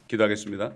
기도하겠습니다.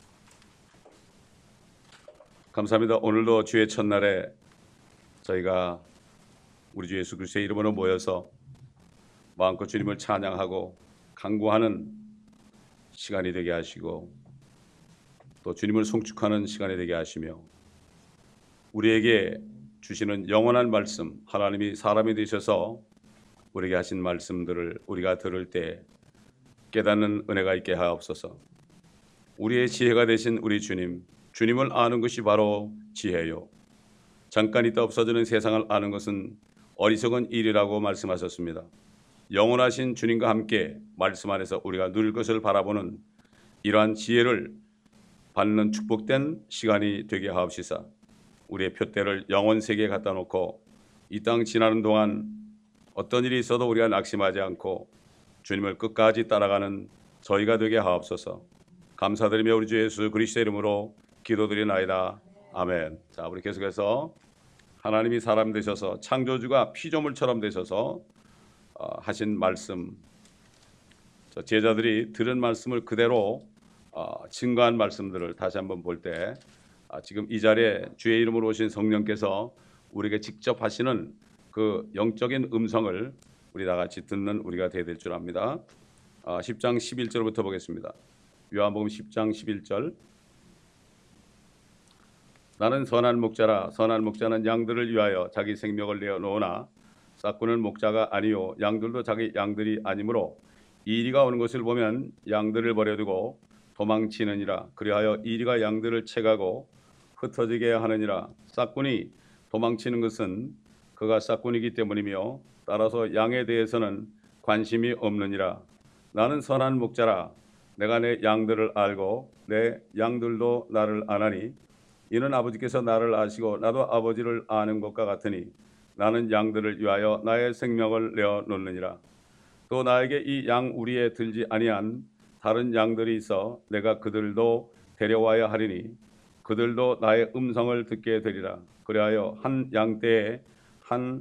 감사합니다. 오늘도 주의 첫날에 저희가 우리 주 예수 그리스도의 이름으로 모여서 마음껏 주님을 찬양하고 간구하는 시간이 되게 하시고 또 주님을 송축하는 시간이 되게 하시며 우리에게 주시는 영원한 말씀, 하나님이 사람이 되셔서 우리에게 하신 말씀들을 우리가 들을 때 깨닫는 은혜가 있게 하옵소서. 우리의 지혜가 되신 우리 주님, 주님을 아는 것이 바로 지혜요, 잠깐 있다 없어지는 세상을 아는 것은 어리석은 일이라고 말씀하셨습니다. 영원하신 주님과 함께 말씀 안에서 우리가 누릴 것을 바라보는 이러한 지혜를 받는 축복된 시간이 되게 하옵시사. 우리의 표대를 영원 세계에 갖다 놓고 이 땅 지나는 동안 어떤 일이 있어도 우리가 낙심하지 않고 주님을 끝까지 따라가는 저희가 되게 하옵소서. 감사드리며 우리 주 예수 그리스도의 이름으로 기도드리나이다. 아멘. 자, 우리 계속해서 하나님이 사람 되셔서 창조주가 피조물처럼 되셔서 하신 말씀, 제자들이 들은 말씀을 그대로 증거한 말씀들을 다시 한번 볼 때 지금 이 자리에 주의 이름으로 오신 성령께서 우리에게 직접 하시는 그 영적인 음성을 우리 다 같이 듣는 우리가 되어야 될 줄 압니다. 10장 11절부터 보겠습니다. 요한복음 10장 11절. 나는 선한 목자라. 선한 목자는 양들을 위하여 자기 생명을 내어놓으나 싹구는 목자가 아니요 양들도 자기 양들이 아니므로 이리가 오는 것을 보면 양들을 버려두고 도망치느니라. 그리하여 이리가 양들을 채가고 흩어지게 하느니라. 싹군이 도망치는 것은 그가 싹군이기 때문이며 따라서 양에 대해서는 관심이 없느니라. 나는 선한 목자라. 내가 내 양들을 알고 내 양들도 나를 아나니 이는 아버지께서 나를 아시고 나도 아버지를 아는 것과 같으니 나는 양들을 위하여 나의 생명을 내어놓느니라. 또 나에게 이 양 우리에 들지 아니한 다른 양들이 있어 내가 그들도 데려와야 하리니 그들도 나의 음성을 듣게 되리라. 그리하여 한 양떼에 한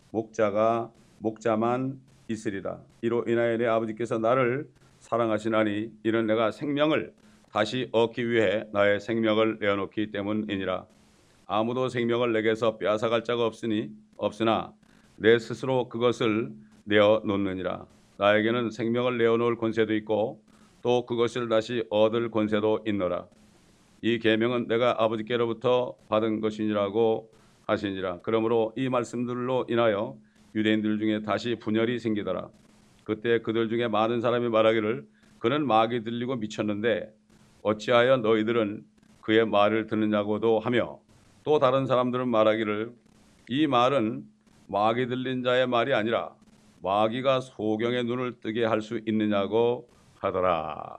목자만 있으리라. 이로 인하여 내 아버지께서 나를 사랑하시나니 이는 내가 생명을 다시 얻기 위해 나의 생명을 내어놓기 때문이니라. 아무도 생명을 내게서 빼앗아갈 자가 없으나 내 스스로 그것을 내어놓느니라. 나에게는 생명을 내어놓을 권세도 있고 또 그것을 다시 얻을 권세도 있노라. 이 계명은 내가 아버지께로부터 받은 것이니라고 하시니라. 그러므로 이 말씀들로 인하여 유대인들 중에 다시 분열이 생기더라. 그때 그들 중에 많은 사람이 말하기를 그는 마귀 들리고 미쳤는데 어찌하여 너희들은 그의 말을 듣느냐고도 하며 또 다른 사람들은 말하기를 이 말은 마귀 들린 자의 말이 아니라 마귀가 소경의 눈을 뜨게 할 수 있느냐고 하더라.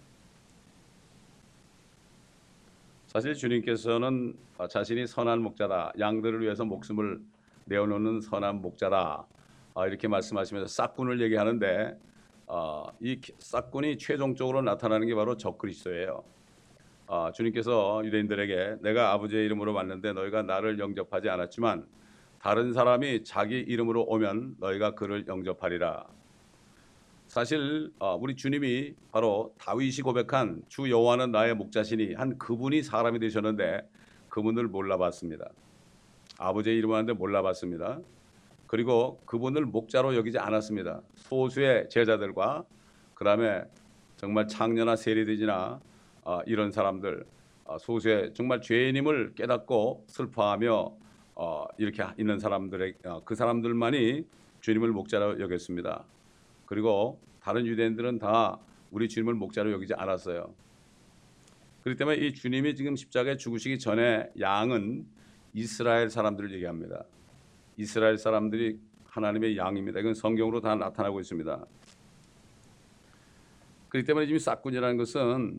사실 주님께서는 자신이 선한 목자다, 양들을 위해서 목숨을 내어놓는 선한 목자다, 이렇게 말씀하시면서 싹군을 얘기하는데 이 싹군이 최종적으로 나타나는 게 바로 적그리스도예요. 주님께서 유대인들에게 내가 아버지의 이름으로 왔는데 너희가 나를 영접하지 않았지만 다른 사람이 자기 이름으로 오면 너희가 그를 영접하리라. 사실 우리 주님이 바로 다윗이 고백한 주 여호와는 나의 목자시니 한 그분이 사람이 되셨는데 그분을 몰라봤습니다. 아버지의 이름을 하는데 몰라봤습니다. 그리고 그분을 목자로 여기지 않았습니다. 소수의 제자들과 그 다음에 정말 창녀나 세리들이나 이런 사람들, 소수의 정말 죄인임을 깨닫고 슬퍼하며 이렇게 있는 사람들의 그 사람들만이 주님을 목자로 여겼습니다. 그리고 다른 유대인들은 다 우리 주님을 목자로 여기지 않았어요. 그렇기 때문에 이 주님이 지금 십자가에 죽으시기 전에 양은 이스라엘 사람들을 얘기합니다. 이스라엘 사람들이 하나님의 양입니다. 이건 성경으로 다 나타나고 있습니다. 그렇기 때문에 지금 싹군이라는 것은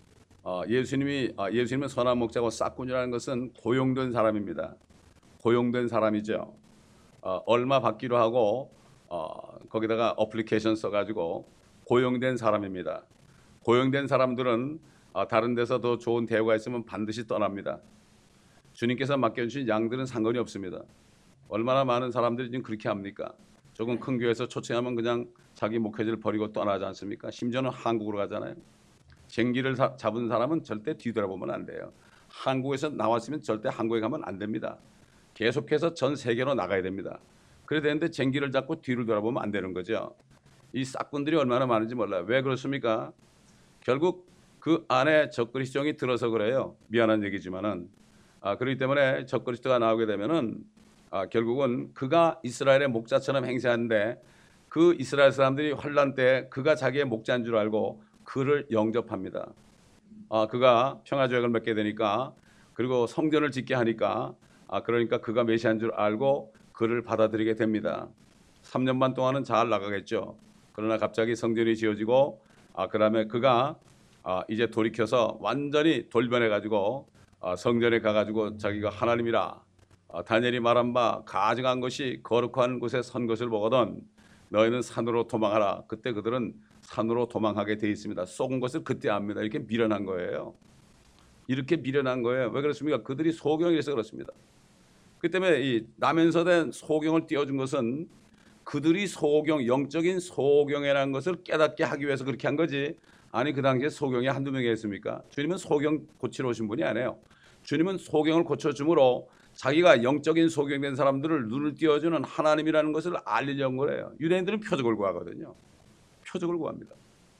예수님은 선한 목자고 싹군이라는 것은 고용된 사람입니다. 고용된 사람이죠. 얼마 받기로 하고 거기다가 어플리케이션 써가지고 고용된 사람입니다. 고용된 사람들은 다른 데서 더 좋은 대우가 있으면 반드시 떠납니다. 주님께서 맡겨주신 양들은 상관이 없습니다. 얼마나 많은 사람들이 지금 그렇게 합니까? 조금 큰 교회에서 초청하면 그냥 자기 목회지를 버리고 떠나지 않습니까? 심지어는 한국으로 가잖아요. 쟁기를 잡은 사람은 절대 뒤돌아보면 안 돼요. 한국에서 나왔으면 절대 한국에 가면 안 됩니다. 계속해서 전 세계로 나가야 됩니다. 그래야 되는데 쟁기를 잡고 뒤를 돌아보면 안 되는 거죠. 이 싹군들이 얼마나 많은지 몰라요. 왜 그렇습니까? 결국 그 안에 적그리스도령이 들어서 그래요. 미안한 얘기지만은 그렇기 때문에 적그리스도가 나오게 되면은 결국은 그가 이스라엘의 목자처럼 행세하는데 그 이스라엘 사람들이 환란 때 그가 자기의 목자인 줄 알고 그를 영접합니다. 그가 평화조약을 맺게 되니까 그리고 성전을 짓게 하니까 그러니까 그가 메시아인 줄 알고 그를 받아들이게 됩니다. 3년 반 동안은 잘 나가겠죠. 그러나 갑자기 성전이 지어지고 그다음에 그가 이제 돌이켜서 완전히 돌변해 가지고 성전에 가가지고 자기가 하나님이라 다니엘이 말한 바 가증한 것이 거룩한 곳에 선 것을 보거든 너희는 산으로 도망하라. 그때 그들은 산으로 도망하게 돼 있습니다. 속은 것을 그때 압니다. 이렇게 미련한 거예요. 이렇게 미련한 거예요. 왜 그렇습니까? 그들이 소경이라서 그렇습니다. 그 때문에 이 나면서 된 소경을 띄워준 것은 그들이 소경, 영적인 소경이라는 것을 깨닫게 하기 위해서 그렇게 한 거지. 아니 그 당시에 소경이 한두 명이었습니까? 주님은 소경 고치러 오신 분이 아니에요. 주님은 소경을 고쳐줌으로 자기가 영적인 소경된 사람들을 눈을 띄워주는 하나님이라는 것을 알리려는 거예요. 유대인들은 표적을 구하거든요. 표적을 구합니다.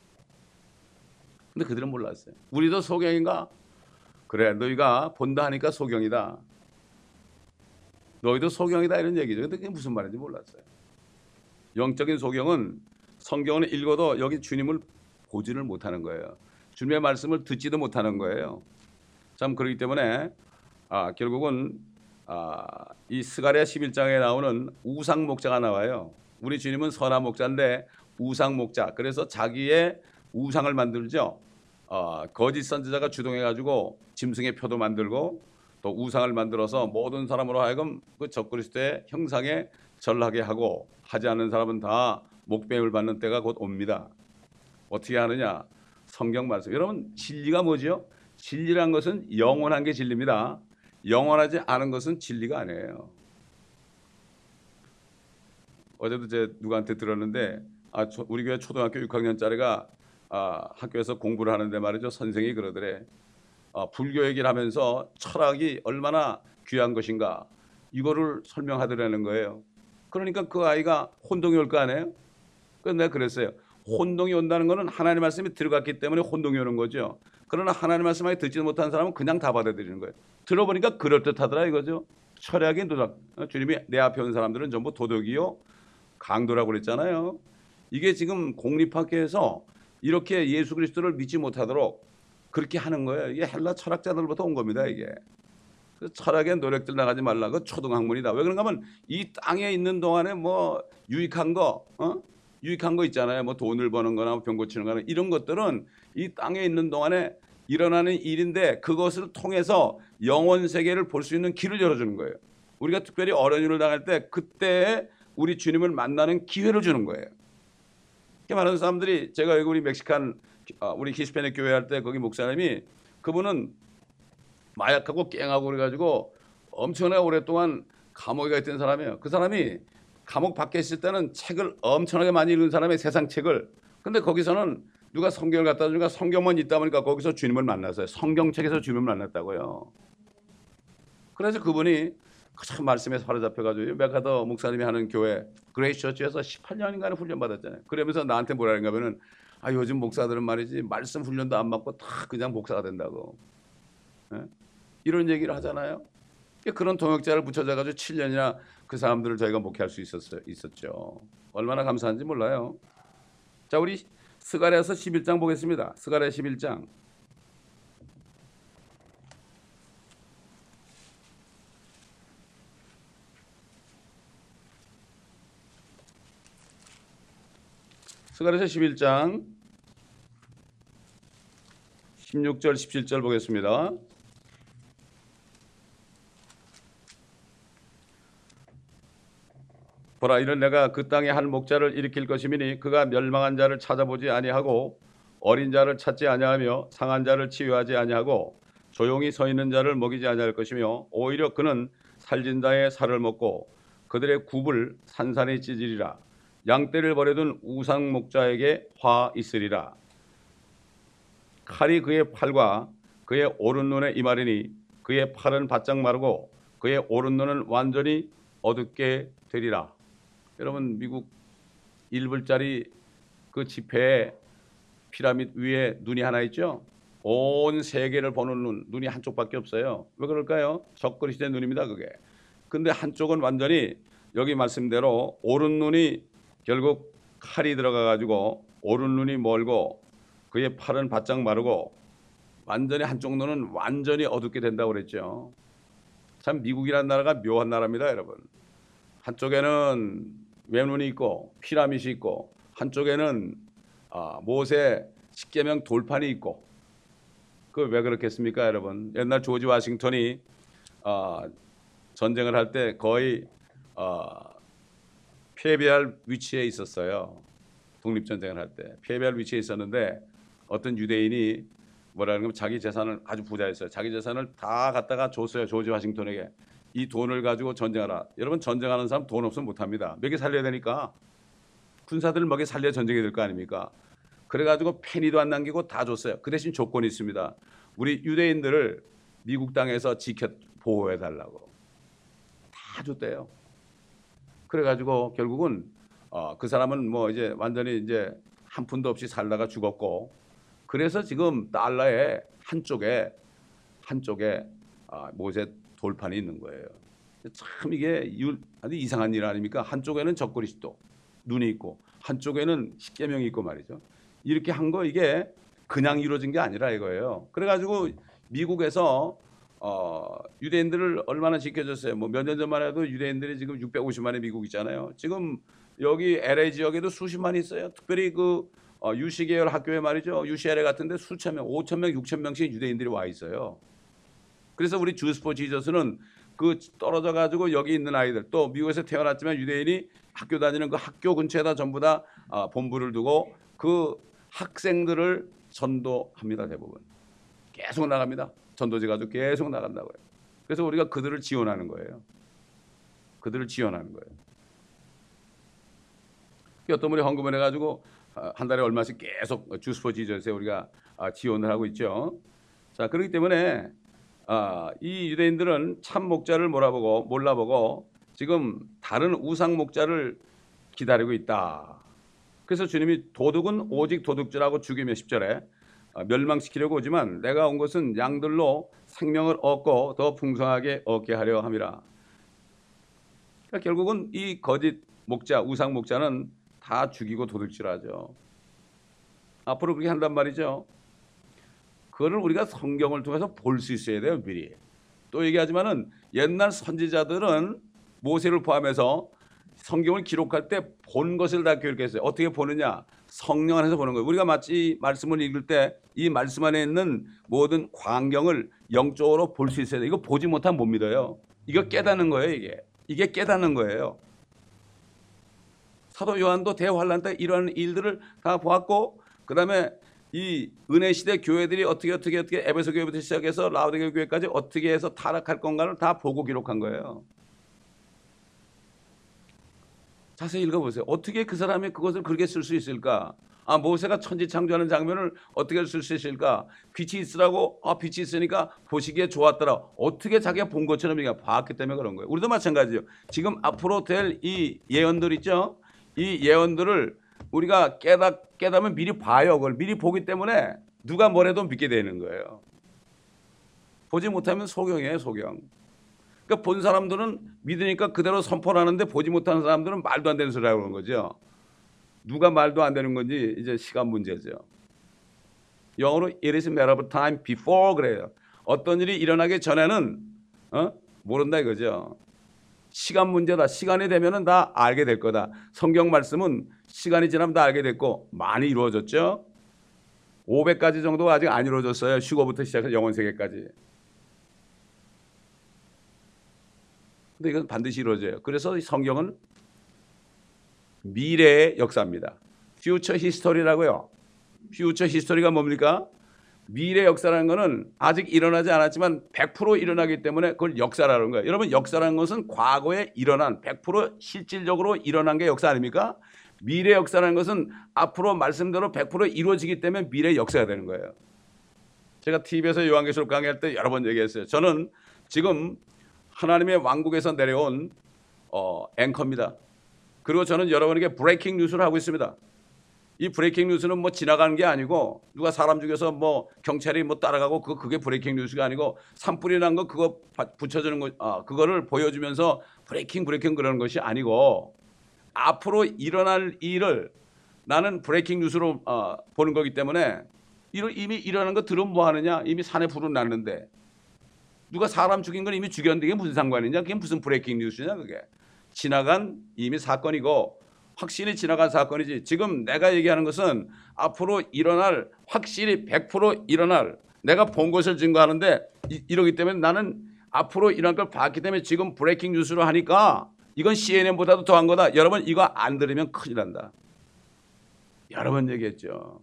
근데 그들은 몰랐어요. 우리도 소경인가? 그래, 너희가 본다 하니까 소경이다. 너희도 소경이다 이런 얘기죠. 근데 그게 무슨 말인지 몰랐어요. 영적인 소경은 성경을 읽어도 여기 주님을 보지를 못하는 거예요. 주님의 말씀을 듣지도 못하는 거예요. 참 그렇기 때문에 결국은 이 스가랴 11장에 나오는 우상 목자가 나와요. 우리 주님은 선한 목자인데 우상 목자. 그래서 자기의 우상을 만들죠. 거짓 선지자가 주동해가지고 짐승의 표도 만들고 또 우상을 만들어서 모든 사람으로 하여금 그 적그리스도의 형상에 절하게 하고 하지 않는 사람은 다 목배임을 받는 때가 곧 옵니다. 어떻게 하느냐? 성경 말씀. 여러분 진리가 뭐죠? 진리란 것은 영원한 게 진리입니다. 영원하지 않은 것은 진리가 아니에요. 어제도 제 누구한테 들었는데 우리 교회 초등학교 6학년짜리가 학교에서 공부를 하는데 말이죠. 선생이 그러더래. 불교 얘기를 하면서 철학이 얼마나 귀한 것인가 이거를 설명하더라는 거예요. 그러니까 그 아이가 혼동이 올 거 아니에요? 그래서 내가 그랬어요. 혼동이 온다는 것은 하나님 말씀이 들어갔기 때문에 혼동이 오는 거죠. 그러나 하나님 말씀을 듣지 못한 사람은 그냥 다 받아들이는 거예요. 들어보니까 그럴듯하더라 이거죠. 철학인 도덕. 주님이 내 앞에 온 사람들은 전부 도덕이요 강도라고 그랬잖아요. 이게 지금 공립학교에서 이렇게 예수 그리스도를 믿지 못하도록 그렇게 하는 거예요. 이게 헬라 철학자들부터 온 겁니다. 이게. 철학의 노력들 나가지 말라. 그 초등학문이다. 왜 그런가 하면 이 땅에 있는 동안에 뭐 유익한 거 있잖아요. 뭐 돈을 버는 거나 병 고치는 거나 이런 것들은 이 땅에 있는 동안에 일어나는 일인데 그것을 통해서 영원 세계를 볼 수 있는 길을 열어주는 거예요. 우리가 특별히 어려움을 당할 때 그때 우리 주님을 만나는 기회를 주는 거예요. 이렇게 많은 사람들이 제가 여기 우리 멕시칸 우리 히스패닉 교회 할 때 거기 목사님이 그분은 마약하고 깽하고 그래가지고 엄청나게 오랫동안 감옥에 가 있던 사람이에요. 그 사람이 감옥 밖에 있을 때는 책을 엄청나게 많이 읽은 사람의 세상 책을. 근데 거기서는 누가 성경을 갖다 주니까 성경만 있다 보니까 거기서 주님을 만났어요. 성경책에서 주님을 만났다고요. 그래서 그분이 참 말씀에 사로잡혀가지고 메카더 목사님이 하는 교회 그레이스 처치에서 18년인가는 훈련 받았잖아요. 그러면서 나한테 뭐라 그런가 하면은 요즘 목사들은 말이지 말씀 훈련도 안 받고 다 그냥 목사가 된다고. 네? 이런 얘기를 하잖아요. 그런 동역자를 붙여줘가지고 7년이나 그 사람들을 저희가 목회할 수 있었죠. 얼마나 감사한지 몰라요. 자, 우리 스가랴서 11장 보겠습니다. 스가랴 11장. 스가랴서 11장 16절 17절 보겠습니다. 보라, 이는 내가 그 땅에 한 목자를 일으킬 것이미니 그가 멸망한 자를 찾아보지 아니하고 어린 자를 찾지 아니하며 상한 자를 치유하지 아니하고 조용히 서 있는 자를 먹이지 아니할 것이며 오히려 그는 살진 자의 살을 먹고 그들의 굽을 산산히 찢으리라. 양떼를 버려둔 우상 목자에게 화 있으리라. 칼이 그의 팔과 그의 오른 눈에 임하리니 그의 팔은 바짝 마르고 그의 오른 눈은 완전히 어둡게 되리라. 여러분, 미국 1불짜리 그 지폐에 피라미드 위에 눈이 하나 있죠? 온 세계를 보는 눈이 한쪽밖에 없어요. 왜 그럴까요? 적그리스도의 눈입니다, 그게. 근데 한쪽은 완전히 여기 말씀대로 오른 눈이 결국 칼이 들어가 가지고 오른 눈이 멀고 그의 팔은 바짝 마르고 완전히 한쪽 눈은 완전히 어둡게 된다고 그랬죠. 참 미국이라는 나라가 묘한 나라입니다, 여러분. 한쪽에는 외눈이 있고 피라밋이 있고 한쪽에는 모세 십계명 돌판이 있고. 그 왜 그렇겠습니까, 여러분? 옛날 조지 워싱턴이 전쟁을 할 때 거의 패배할 위치에 있었어요. 독립전쟁을 할 때 패배할 위치에 있었는데 어떤 유대인이 뭐라는 건 자기 재산을, 아주 부자였어요. 자기 재산을 다 갖다가 줬어요, 조지 워싱턴에게. 이 돈을 가지고 전쟁하라. 여러분, 전쟁하는 사람 돈 없으면 못합니다. 먹여 살려야 되니까. 군사들을 먹여 살려야 전쟁이 될 거 아닙니까? 그래가지고 페니도 안 남기고 다 줬어요. 그 대신 조건이 있습니다. 우리 유대인들을 미국 땅에서 보호해 달라고. 다 줬대요. 그래가지고 결국은 그 사람은 뭐 이제 완전히 이제 한 푼도 없이 살다가 죽었고, 그래서 지금 달러의 한쪽에 모세 돌판이 있는 거예요. 참 이게 아주 이상한 일 아닙니까? 한쪽에는 적그리스도 눈이 있고 한쪽에는 십계명이 있고 말이죠. 이렇게 한 거 이게 그냥 이루어진 게 아니라 이거예요. 그래가지고 미국에서 유대인들을 얼마나 지켜줬어요. 뭐 몇 년 전만 해도 유대인들이 지금 650만의 미국 있잖아요. 지금 여기 LA 지역에도 수십만 있어요. 특별히 그 UC 계열 학교에 말이죠. UCLA 같은데 수천 명, 5천 명, 6천 명씩 유대인들이 와 있어요. 그래서 우리 주스 포 지저스는 그 떨어져 가지고 여기 있는 아이들, 또 미국에서 태어났지만 유대인이 학교 다니는 그 학교 근처에다 전부 다 본부를 두고 그 학생들을 전도합니다. 대부분 계속 나갑니다. 전도지 가지고 계속 나간다고요. 그래서 우리가 그들을 지원하는 거예요. 그들을 지원하는 거예요. 어떤 분이 헌금을 해가지고 한 달에 얼마씩 계속 주스 포 지저스에 우리가 지원을 하고 있죠. 자, 그렇기 때문에 이 유대인들은 참 목자를 몰라보고 지금 다른 우상 목자를 기다리고 있다. 그래서 주님이 도둑은 오직 도둑질하고 죽이며 10절에 멸망시키려고 오지만 내가 온 것은 양들로 생명을 얻고 더 풍성하게 얻게 하려 함이라. 그러니까 결국은 이 거짓 목자, 우상 목자는 다 죽이고 도둑질하죠. 앞으로 그렇게 한단 말이죠. 그거를 우리가 성경을 통해서 볼 수 있어야 돼요, 미리. 또 얘기하지만은 옛날 선지자들은 모세를 포함해서 성경을 기록할 때 본 것을 다 기록했어요. 어떻게 보느냐? 성령 안에서 보는 거예요. 우리가 마치 말씀을 읽을 때 이 말씀 안에 있는 모든 광경을 영적으로 볼 수 있어야 돼요. 이거 보지 못하면 못 믿어요. 이거 깨닫는 거예요, 이게 깨닫는 거예요. 사도 요한도 대환란 때 이러한 일들을 다 보았고, 그 다음에 이 은혜 시대 교회들이 어떻게 에베소 교회부터 시작해서 라오디게 교회까지 어떻게 해서 타락할 건가를 다 보고 기록한 거예요. 자세히 읽어보세요. 어떻게 그 사람이 그것을 그렇게 쓸 수 있을까? 모세가 천지 창조하는 장면을 어떻게 쓸 수 있을까? 빛이 있으라고, 빛이 있으니까 보시기에 좋았더라. 어떻게 자기가 본 것처럼 우리가 봤기 때문에 그런 거예요. 우리도 마찬가지죠. 지금 앞으로 될 이 예언들 있죠? 이 예언들을 우리가 깨닫으면 미리 봐요. 그걸 미리 보기 때문에 누가 뭐래도 믿게 되는 거예요. 보지 못하면 소경이에요, 소경. 그러니까 본 사람들은 믿으니까 그대로 선포를 하는데 보지 못하는 사람들은 말도 안 되는 소리라고 그러는 거죠. 누가 말도 안 되는 건지 이제 시간 문제죠. 영어로 it is a matter of time before 그래요. 어떤 일이 일어나기 전에는 모른다 이거죠. 시간 문제다. 시간이 되면은 다 알게 될 거다. 성경 말씀은 시간이 지나면 다 알게 됐고 많이 이루어졌죠. 500가지 정도가 아직 안 이루어졌어요. 휴거부터 시작해서 영원 세계까지. 근데 이건 반드시 이루어져요. 그래서 성경은 미래의 역사입니다. 퓨처 히스토리라고요. 퓨처 히스토리가 뭡니까? 미래 역사라는 것은 아직 일어나지 않았지만 100% 일어나기 때문에 그걸 역사라는 거예요. 여러분, 역사라는 것은 과거에 일어난 100% 실질적으로 일어난 게 역사 아닙니까? 미래 역사라는 것은 앞으로 말씀대로 100% 이루어지기 때문에 미래 역사가 되는 거예요. 제가 TV에서 요한계시록 강의할 때 여러 번 얘기했어요. 저는 지금 하나님의 왕국에서 내려온 앵커입니다. 그리고 저는 여러분에게 브레이킹 뉴스를 하고 있습니다. 이 브레이킹 뉴스는 뭐 지나가는 게 아니고 누가 사람 죽여서 뭐 경찰이 뭐 따라가고 그게 브레이킹 뉴스가 아니고 산불이 난 거 그거 붙여주는 거 그거를 보여주면서 브레이킹 그러는 것이 아니고 앞으로 일어날 일을 나는 브레이킹 뉴스로 보는 거기 때문에 이미 일어난 거 들으면 뭐 하느냐? 이미 산에 불은 났는데 누가 사람 죽인 건 이미 죽였는데 이게 무슨 상관이냐? 그게 무슨 브레이킹 뉴스냐 그게. 지나간 이미 사건이고 확실히 지나간 사건이지. 지금 내가 얘기하는 것은 앞으로 일어날 확실히 100% 일어날 내가 본 것을 증거하는데 이러기 때문에 나는 앞으로 일어날 걸 봤기 때문에 지금 브레이킹 뉴스로 하니까 이건 CNN보다도 더한 거다. 여러분 이거 안 들으면 큰일 난다. 여러 번 얘기했죠.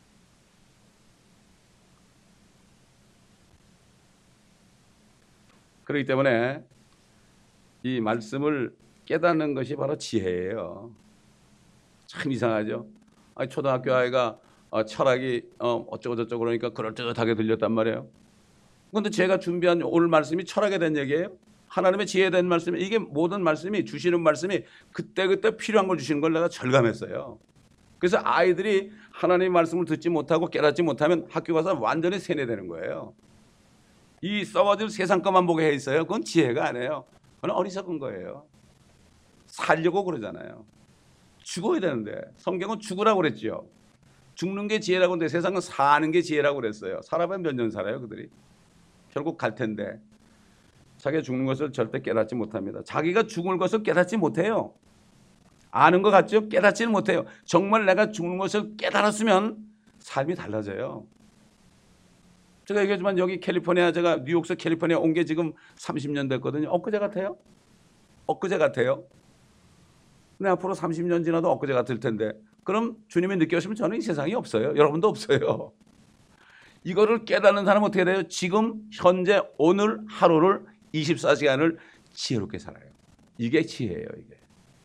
그렇기 때문에 이 말씀을 깨닫는 것이 바로 지혜예요. 참 이상하죠. 초등학교 아이가 철학이 어쩌고 저쩌고 그러니까 그럴듯하게 들렸단 말이에요. 그런데 제가 준비한 오늘 말씀이 철학에 대한 얘기예요. 하나님의 지혜에 대한 말씀이 이게 모든 말씀이 주시는 말씀이 그때그때 필요한 걸 주시는 걸 내가 절감했어요. 그래서 아이들이 하나님의 말씀을 듣지 못하고 깨닫지 못하면 학교 가서 완전히 세뇌되는 거예요. 이 썩어질 세상 것만 보게 해 있어요. 그건 지혜가 아니에요. 그건 어리석은 거예요. 살려고 그러잖아요. 죽어야 되는데 성경은 죽으라고 그랬죠. 죽는 게 지혜라고 하는데 세상은 사는 게 지혜라고 그랬어요. 살아보면 몇 년 살아요 그들이. 결국 갈 텐데 자기가 죽는 것을 절대 깨닫지 못합니다. 자기가 죽을 것을 깨닫지 못해요. 아는 것 같죠? 깨닫지는 못해요. 정말 내가 죽는 것을 깨달았으면 삶이 달라져요. 제가 얘기하지만 여기 캘리포니아 제가 뉴욕에서 캘리포니아 온 게 지금 30년 됐거든요. 엊그제 같아요. 엊그제 같아요. 근데 앞으로 30년 지나도 엊그제 같을 텐데 그럼 주님이 느껴오시면 저는 이 세상이 없어요. 여러분도 없어요. 이거를 깨닫는 사람은 어떻게 돼요? 지금 현재 오늘 하루를 24시간을 지혜롭게 살아요. 이게 지혜예요. 이게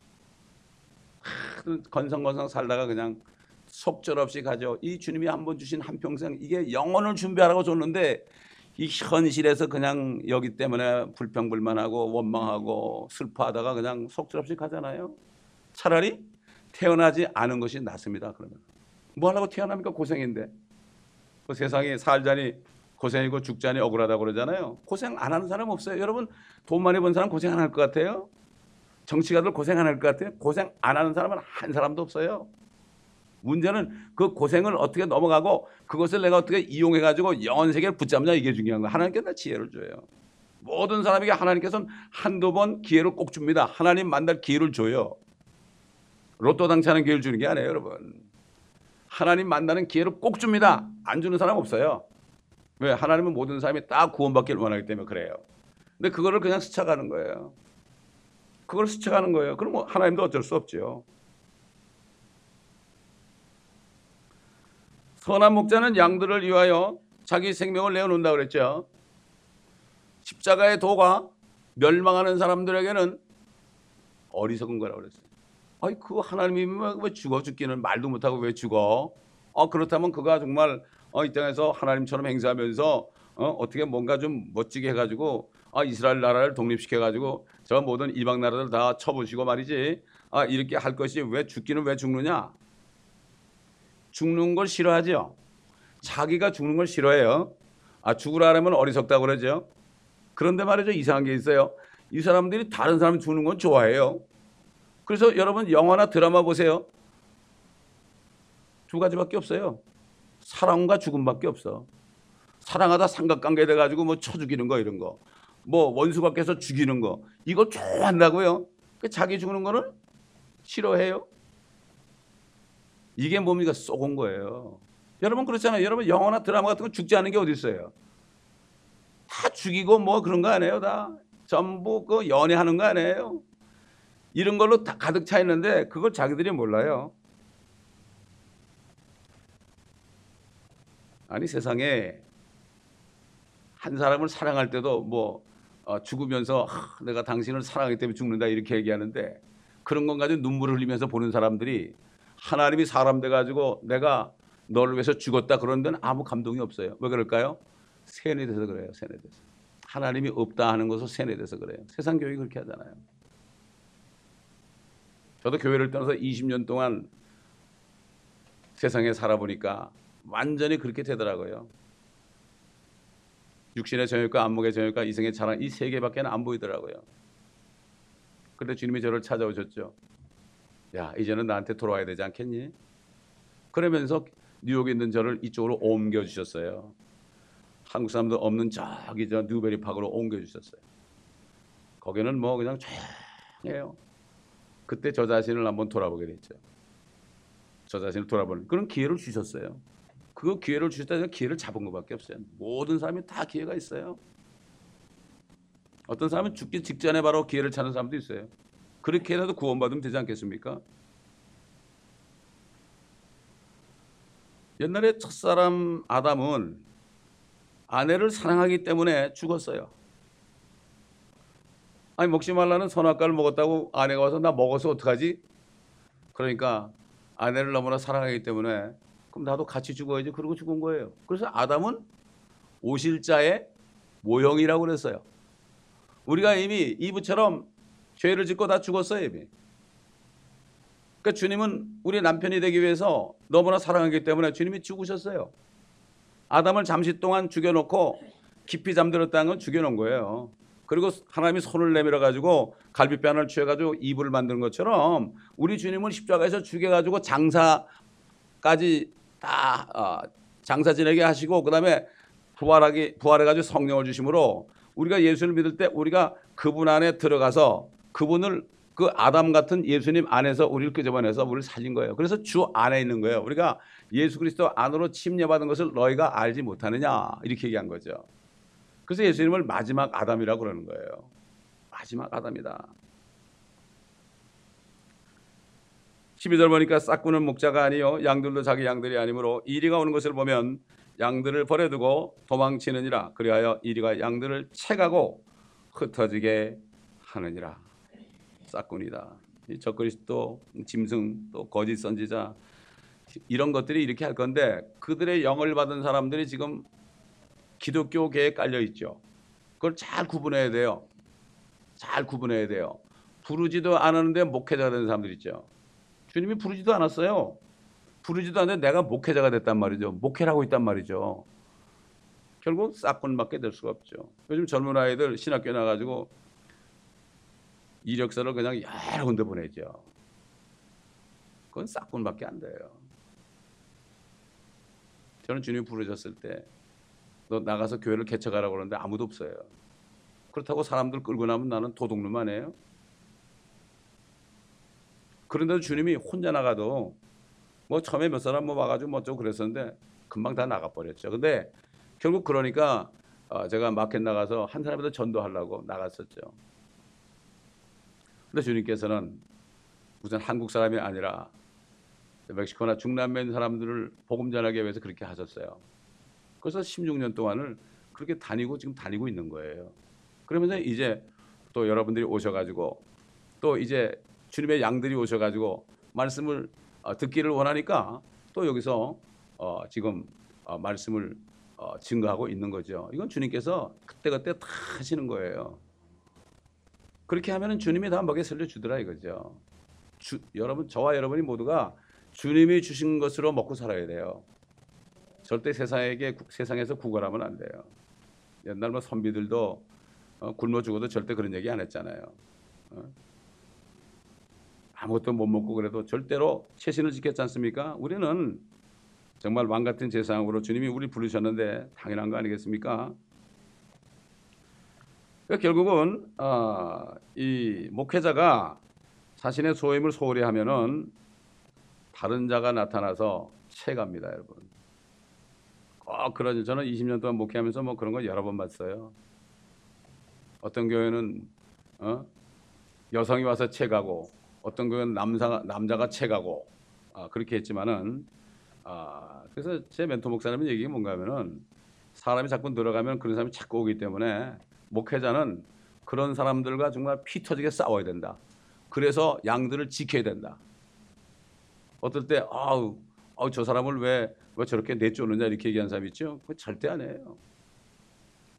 건성건성 살다가 그냥 속절없이 가죠. 이 주님이 한번 주신 한평생 이게 영혼을 준비하라고 줬는데 이 현실에서 그냥 여기 때문에 불평불만하고 원망하고 슬퍼하다가 그냥 속절없이 가잖아요. 차라리 태어나지 않은 것이 낫습니다. 그러면 뭐 하려고 태어납니까? 고생인데. 그 세상에 살자니 고생이고 죽자니 억울하다고 그러잖아요. 고생 안 하는 사람 없어요. 여러분 돈 많이 번 사람 고생 안 할 것 같아요? 정치가들 고생 안 할 것 같아요? 고생 안 하는 사람은 한 사람도 없어요. 문제는 그 고생을 어떻게 넘어가고 그것을 내가 어떻게 이용해가지고 영원 세계를 붙잡냐 이게 중요한 거예요. 하나님께서 나 지혜를 줘요. 모든 사람에게 하나님께서는 한두 번 기회를 꼭 줍니다. 하나님 만날 기회를 줘요. 로또 당첨하는 기회를 주는 게 아니에요, 여러분. 하나님 만나는 기회를 꼭 줍니다. 안 주는 사람 없어요. 왜? 하나님은 모든 사람이 딱 구원받기를 원하기 때문에 그래요. 근데 그거를 그냥 스쳐가는 거예요. 그걸 스쳐가는 거예요. 그럼 뭐 하나님도 어쩔 수 없죠. 선한 목자는 양들을 위하여 자기 생명을 내어놓는다고 그랬죠. 십자가의 도가 멸망하는 사람들에게는 어리석은 거라고 그랬어요. 아이 그 하나님이 왜 죽기는 말도 못하고 왜 죽어? 그렇다면 그가 정말 이 땅에서 하나님처럼 행세하면서 어떻게 뭔가 좀 멋지게 해가지고 이스라엘 나라를 독립시켜가지고 저 모든 이방 나라들 다 쳐부시고 말이지 이렇게 할 것이 왜 죽기는 왜 죽느냐? 죽는 걸 싫어하죠. 자기가 죽는 걸 싫어해요. 죽으라 하면 어리석다고 그러죠. 그런데 말이죠 이상한 게 있어요. 이 사람들이 다른 사람 죽는 건 좋아해요. 그래서 여러분 영화나 드라마 보세요. 두 가지밖에 없어요. 사랑과 죽음밖에 없어. 사랑하다 삼각관계 돼가지고 뭐 쳐 죽이는 거 이런 거. 뭐 원수가 껴서 죽이는 거. 이걸 좋아한다고요. 자기 죽는 거는 싫어해요. 이게 뭡니까? 쏘은 거예요. 여러분 그렇잖아요. 여러분 영화나 드라마 같은 거 죽지 않는 게 어디 있어요? 다 죽이고 뭐 그런 거 아니에요. 다 전부 그 연애하는 거 아니에요. 이런 걸로 다 가득 차 있는데 그걸 자기들이 몰라요. 아니 세상에 한 사람을 사랑할 때도 뭐 죽으면서 내가 당신을 사랑하기 때문에 죽는다 이렇게 얘기하는데 그런 건 가지고 눈물을 흘리면서 보는 사람들이 하나님이 사람 돼가지고 내가 너를 위해서 죽었다 그런 데는 아무 감동이 없어요. 왜 그럴까요? 세뇌돼서 그래요. 세뇌돼서. 하나님이 없다 하는 것을 세뇌돼서 그래요. 세상 교육이 그렇게 하잖아요. 저도 교회를 떠나서 20년 동안 세상에 살아보니까 완전히 그렇게 되더라고요. 육신의 정욕과 안목의 정욕과 이생의 자랑, 이 세 개밖에 안 보이더라고요. 그런데 주님이 저를 찾아오셨죠. 야, 이제는 나한테 돌아와야 되지 않겠니? 그러면서 뉴욕에 있는 저를 이쪽으로 옮겨주셨어요. 한국 사람들 없는 저기 저 뉴베리 파크로 옮겨주셨어요. 거기는 뭐 그냥 조용해요. 그때 저 자신을 한번 돌아보게 됐죠. 저 자신을 돌아보는 그런 기회를 주셨어요. 그 기회를 주셨다 기회를 잡은 것밖에 없어요. 모든 사람이 다 기회가 있어요. 어떤 사람은 죽기 직전에 바로 기회를 찾는 사람도 있어요. 그렇게 해서 구원받으면 되지 않겠습니까? 옛날에 첫사람 아담은 아내를 사랑하기 때문에 죽었어요. 아니 먹지 말라는 선악과를 먹었다고 아내가 와서 나 먹어서 어떡하지? 그러니까 아내를 너무나 사랑하기 때문에 그럼 나도 같이 죽어야지. 그러고 죽은 거예요. 그래서 아담은 오실자의 모형이라고 그랬어요. 우리가 이미 이브처럼 죄를 짓고 다 죽었어요. 이미. 그러니까 주님은 우리 남편이 되기 위해서 너무나 사랑하기 때문에 주님이 죽으셨어요. 아담을 잠시 동안 죽여놓고 깊이 잠들었다는 건 죽여놓은 거예요. 그리고 하나님이 손을 내밀어 가지고 갈비뼈를 취해가지고 이불을 만드는 것처럼 우리 주님을 십자가에서 죽여가지고 장사까지 다 장사 지내게 하시고 그다음에 부활해가지고 성령을 주심으로 우리가 예수를 믿을 때 우리가 그분 안에 들어가서 그분을 그 아담 같은 예수님 안에서 우리를 끄집어내서 우리를 살린 거예요. 그래서 주 안에 있는 거예요. 우리가 예수 그리스도 안으로 침례받은 것을 너희가 알지 못하느냐 이렇게 얘기한 거죠. 그래서 예수님을 마지막 아담이라고 그러는 거예요. 마지막 아담이다. 12절 보니까 싹구는 목자가 아니요 양들도 자기 양들이 아니므로 이리가 오는 것을 보면 양들을 버려두고 도망치느니라. 그리하여 이리가 양들을 채가고 흩어지게 하느니라. 싹군이다. 적그리스도, 짐승, 또 거짓 선지자 이런 것들이 이렇게 할 건데 그들의 영을 받은 사람들이 지금 기독교계에 깔려 있죠. 그걸 잘 구분해야 돼요. 잘 구분해야 돼요. 부르지도 않았는데 목회자가 된 사람들 있죠. 주님이 부르지도 않았어요. 부르지도 않는데 내가 목회자가 됐단 말이죠. 목회를 하고 있단 말이죠. 결국 싹군밖에 될 수가 없죠. 요즘 젊은 아이들 신학교에 나가지고 이력서를 그냥 여러 군데 보내죠. 그건 싹군밖에 안 돼요. 저는 주님이 부르셨을 때 너 나가서 교회를 개척하라고 그러는데 아무도 없어요. 그렇다고 사람들 끌고 나면 나는 도둑놈만 해요. 그런데도 주님이 혼자 나가도 뭐 처음에 몇 사람 뭐 와가지고 뭐 어쩌고 그랬었는데 금방 다 나가버렸죠. 근데 결국 그러니까 제가 마켓 나가서 한 사람이라도 전도하려고 나갔었죠. 근데 주님께서는 우선 한국 사람이 아니라 멕시코나 중남미에 있는 사람들을 복음 전하기 위해서 그렇게 하셨어요. 그래서 16년 동안을 그렇게 지금 다니고 있는 거예요. 그러면서 이제 또 여러분들이 오셔가지고 또 이제 주님의 양들이 오셔가지고 말씀을 듣기를 원하니까 또 여기서 지금 말씀을 증거하고 있는 거죠. 이건 주님께서 그때그때 다 하시는 거예요. 그렇게 하면은 주님이 다 먹여 살려주더라 이거죠. 여러분, 저와 여러분이 모두가 주님이 주신 것으로 먹고 살아야 돼요. 절대 세상에서 구걸하면 안 돼요. 옛날 뭐 선비들도 굶어 죽어도 절대 그런 얘기 안 했잖아요. 아무것도 못 먹고 그래도 절대로 채신을 지켰지 않습니까? 우리는 정말 왕 같은 제사장으로 주님이 우리 부르셨는데 당연한 거 아니겠습니까? 그러니까 결국은 이 목회자가 자신의 소임을 소홀히 하면은 다른 자가 나타나서 채갑니다, 여러분. 그러죠. 저는 20년 동안 목회하면서 뭐 그런 거 여러 번 봤어요. 어떤 교회는 여성이 와서 채가고 어떤 교회는 남자가 채가고 그렇게 했지만은 그래서 제 멘토 목사님은 얘기가 뭔가 하면은 사람이 자꾸 늘어가면 그런 사람이 자꾸 오기 때문에 목회자는 그런 사람들과 정말 피 터지게 싸워야 된다. 그래서 양들을 지켜야 된다. 어떨 때 저 사람을 왜 저렇게 내쫓느냐 이렇게 얘기하는 사람이 있죠. 그거 절대 안 해요.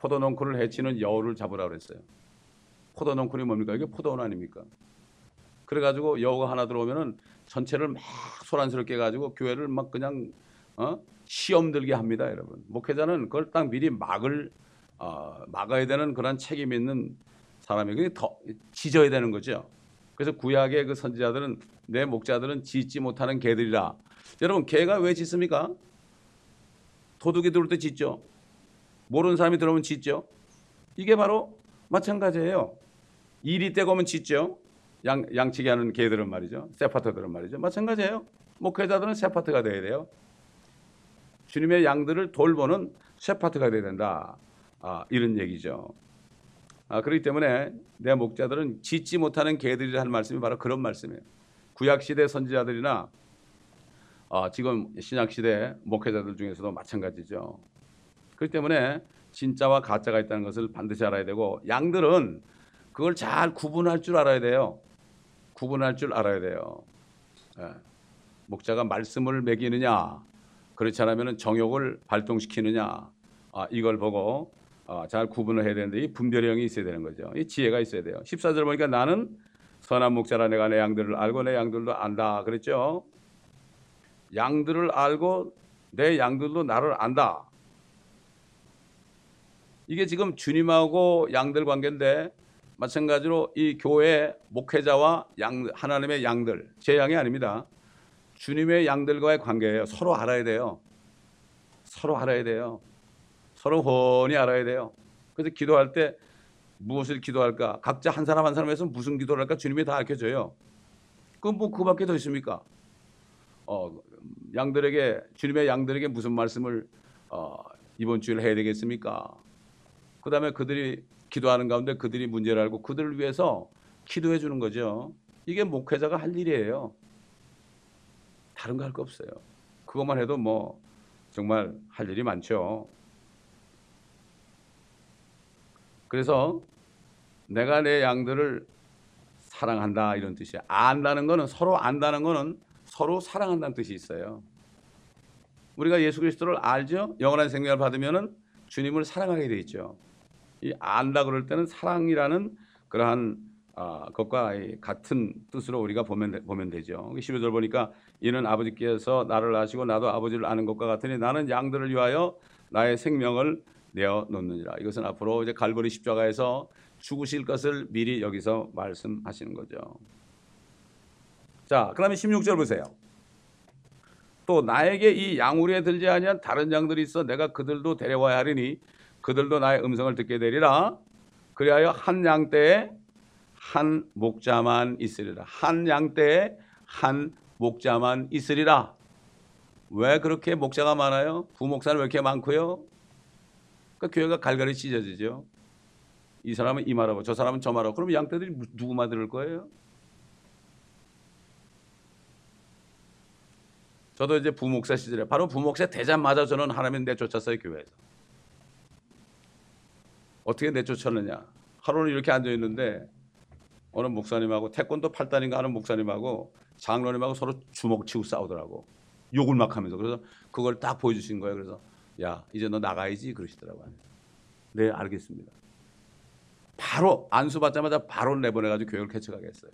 포도농쿨을 해치는 여우를 잡으라 그랬어요. 포도농쿨이 뭡니까? 이게 포도원 아닙니까? 그래가지고 여우가 하나 들어오면은 전체를 막 소란스럽게 해가지고 교회를 막 그냥 시험 들게 합니다, 여러분. 목회자는 그걸 딱 미리 막아야 되는 그런 책임 있는 사람이 그게 더 짖어야 되는 거죠. 그래서 구약의 그 선지자들은 내 목자들은 짖지 못하는 개들이라. 여러분, 개가 왜 짖습니까? 도둑이 들어올 때 짖죠. 모르는 사람이 들어오면 짖죠. 이게 바로 마찬가지예요. 일이 때가 오면 짖죠. 양치기 하는 개들은 말이죠. 세파트들은 말이죠. 마찬가지예요. 목회자들은 세파트가 돼야 돼요. 주님의 양들을 돌보는 세파트가 돼야 된다. 이런 얘기죠. 그렇기 때문에 내 목자들은 짖지 못하는 개들이라 하는 말씀이 바로 그런 말씀이에요. 구약시대 선지자들이나 지금 신약시대 목회자들 중에서도 마찬가지죠. 그렇기 때문에 진짜와 가짜가 있다는 것을 반드시 알아야 되고, 양들은 그걸 잘 구분할 줄 알아야 돼요. 구분할 줄 알아야 돼요. 목자가 말씀을 먹이느냐, 그렇지 않으면 정욕을 발동시키느냐, 이걸 보고 잘 구분을 해야 되는데, 이 분별형이 있어야 되는 거죠. 이 지혜가 있어야 돼요. 14절 보니까 나는 선한 목자라, 내가 내 양들을 알고 내 양들도 안다 그랬죠. 양들을 알고 내 양들도 나를 안다. 이게 지금 주님하고 양들 관계인데, 마찬가지로 이 교회 목회자와 하나님의 양들, 제 양이 아닙니다. 주님의 양들과의 관계예요. 서로 알아야 돼요. 서로 알아야 돼요. 서로 훤히 알아야 돼요. 그래서 기도할 때 무엇을 기도할까? 각자 한 사람 한 사람에서 무슨 기도를 할까? 주님이 다 알려줘요. 그럼 뭐 그밖에 더 있습니까? 주님의 양들에게 무슨 말씀을 이번 주일 해야 되겠습니까? 그 다음에 그들이 기도하는 가운데 그들이 문제를 알고 그들을 위해서 기도해 주는 거죠. 이게 목회자가 할 일이에요. 다른 거 할 거 없어요. 그것만 해도 뭐 정말 할 일이 많죠. 그래서 내가 내 양들을 사랑한다 이런 뜻이야. 안다는 거는, 서로 안다는 거는 서로 사랑한다는 뜻이 있어요. 우리가 예수 그리스도를 알죠? 영원한 생명을 받으면은 주님을 사랑하게 돼 있죠. 이 안다 그럴 때는 사랑이라는 그러한 것과 같은 뜻으로 우리가 보면 되죠. 12절 보니까 이는 아버지께서 나를 아시고 나도 아버지를 아는 것과 같으니 나는 양들을 위하여 나의 생명을 내어 놓느니라. 이것은 앞으로 이제 갈보리 십자가에서 죽으실 것을 미리 여기서 말씀하시는 거죠. 자, 그러면 16절 보세요. 또 나에게 이 양우리에 들지 아니한 다른 양들이 있어 내가 그들도 데려와야 하리니 그들도 나의 음성을 듣게 되리라. 그리하여 한 양떼에 한 목자만 있으리라. 한 양떼에 한 목자만 있으리라. 왜 그렇게 목자가 많아요? 부목사는 왜 이렇게 많고요? 그러니까 교회가 갈갈이 찢어지죠. 이 사람은 이 말하고 저 사람은 저 말하고. 그럼 양떼들이 누구 말 들을 거예요? 저도 이제 부목사 시절에 바로 부목사 되자마자 저는 하나님 내쫓았어요, 교회에서. 어떻게 내쫓았느냐? 하루는 이렇게 앉아 있는데 어느 목사님하고 태권도 8단인가 하는 목사님하고 장로님하고 서로 주먹 치고 싸우더라고. 욕을 막 하면서. 그래서 그걸 딱 보여주신 거예요. 그래서 야, 이제 너 나가야지 그러시더라고요. 네, 알겠습니다. 바로 안수 받자마자 바로 내보내가지고 교회를 개척하게 했어요.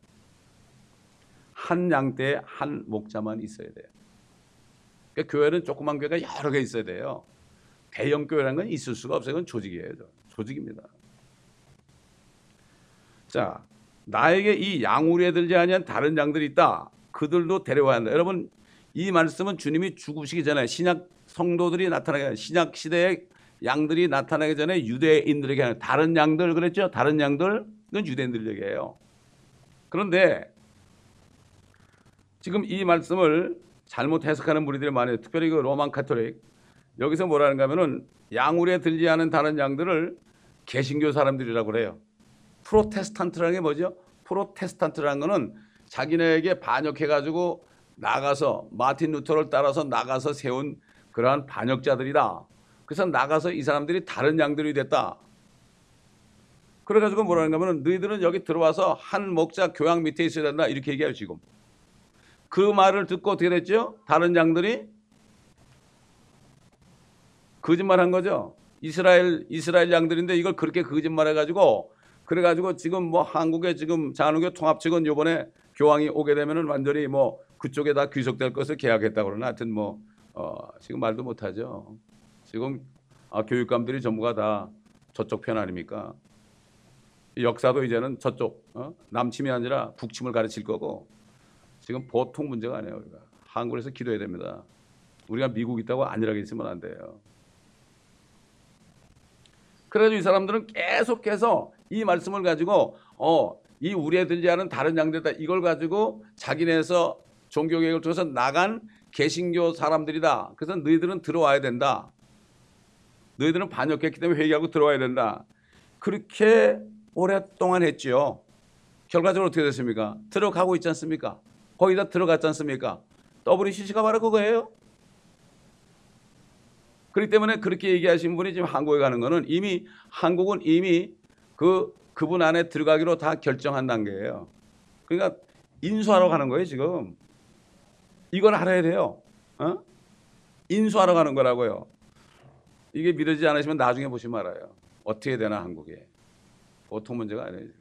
한 양떼에 한 목자만 있어야 돼요. 그러니까 교회는 조그만 교회가 여러 개 있어야 돼요. 대형 교회라는 건 있을 수가 없어요. 그건 조직이에요. 조직입니다. 자, 나에게 이 양우리에 들지 아니한 다른 양들이 있다. 그들도 데려와야 한다. 여러분, 이 말씀은 주님이 죽으시기 전에 신약 성도들이 나타나게, 신약 시대에 양들이 나타나기 전에 유대인들에게 하는 다른 양들 그랬죠? 다른 양들, 그건 유대인들 얘기예요. 그런데 지금 이 말씀을 잘못 해석하는 무리들이 많아요. 특별히 그 로만 카톨릭. 여기서 뭐라는가 하면은 양우리에 들지 않은 다른 양들을 개신교 사람들이라고 그래요. 프로테스탄트라는 게 뭐죠? 프로테스탄트라는 거는 자기네에게 반역해가지고 나가서 마틴 루터를 따라서 나가서 세운 그러한 반역자들이다. 그래서 나가서 이 사람들이 다른 양들이 됐다. 그래가지고 뭐라는가 하면 너희들은 여기 들어와서 한 목자 교양 밑에 있어야 된다. 이렇게 얘기해요 지금. 그 말을 듣고 어떻게 됐죠? 다른 양들이 거짓말한 거죠. 이스라엘 양들인데 이걸 그렇게 거짓말해가지고 그래가지고 지금 뭐 한국의 지금 장로교 통합 측은 요번에 교황이 오게 되면은 완전히 뭐 그쪽에 다 귀속될 것을 계약했다고 그러나 하여튼 뭐 지금 말도 못하죠. 지금 교육감들이 전부가 다 저쪽 편 아닙니까? 역사도 이제는 저쪽 남침이 아니라 북침을 가르칠 거고 지금 보통 문제가 아니에요. 우리가 한국에서 기도해야 됩니다. 우리가 미국 있다고 안일하게 있으면 안 돼요. 그래서 이 사람들은 계속해서 이 말씀을 가지고 이 우리에 들지 않은 다른 양들이다. 이걸 가지고 자기네에서 종교개혁을 통해서 나간 개신교 사람들이다. 그래서 너희들은 들어와야 된다. 너희들은 반역했기 때문에 회개하고 들어와야 된다. 그렇게 오랫동안 했지요. 결과적으로 어떻게 됐습니까? 들어가고 있지 않습니까? 거의 다 들어갔지 않습니까? WCC가 바로 그거예요. 그렇기 때문에 그렇게 얘기하신 분이 지금 한국에 가는 거는 이미 한국은 이미 그분 안에 들어가기로 다 결정한 단계예요. 그러니까 인수하러 가는 거예요 지금. 이걸 알아야 돼요. 인수하러 가는 거라고요. 이게 믿어지지 않으시면 나중에 보시면 알아요. 어떻게 되나 한국에. 보통 문제가 아니에요 지금.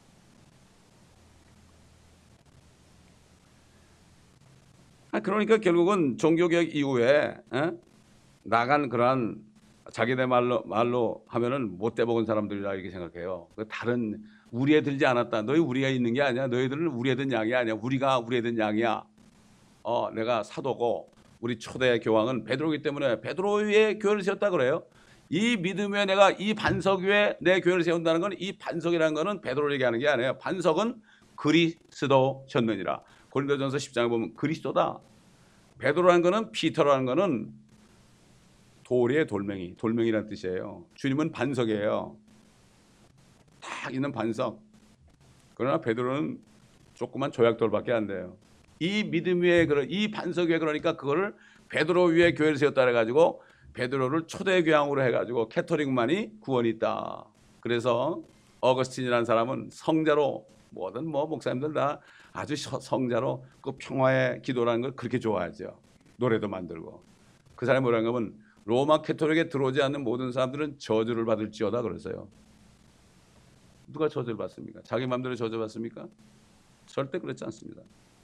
그러니까 결국은 종교개혁 이후에 나간 그러한 자기네 말로 하면은 못돼 먹은 사람들이라 이렇게 생각해요. 다른 우리에 들지 않았다. 너희 우리가 있는 게 아니야. 너희들은 우리에 든 양이 아니야. 우리가 우리에 든 양이야. 내가 사도고 우리 초대 교황은 베드로이기 때문에 베드로의 교회를 세웠다 그래요. 이 믿음 위에 내가 이 반석 위에 내 교회를 세운다는 건 이 반석이라는 거는 베드로를 얘기하는 게 아니에요. 반석은 그리스도셨느니라. 고린도전서 10장에 보면 그리스도다. 베드로라는 거는 피터라는 거는 돌이에요. 돌멩이라는 뜻이에요. 주님은 반석이에요. 딱 있는 반석. 그러나 베드로는 조그만 조약돌밖에 안 돼요. 이 믿음 위에 이 반석 위에 그러니까 그거를 베드로 위에 교회를 세웠다 해가지고 베드로를 초대 교황으로 해가지고 캐토릭만이 구원이 있다. 그래서 어거스틴이라는 사람은 성자로 뭐든 뭐 목사님들 다 아주 성자로 그 평화의 기도라는 걸 그렇게 좋아하죠. 노래도 만들고. 그 사람이 뭐라는 거면 로마 캐토릭에 들어오지 않는 모든 사람들은 저주를 받을지어다 그랬어요. 누가 저주를 받습니까? 자기 마음대로 저주 받습니까? 절대 그렇지 않습니다.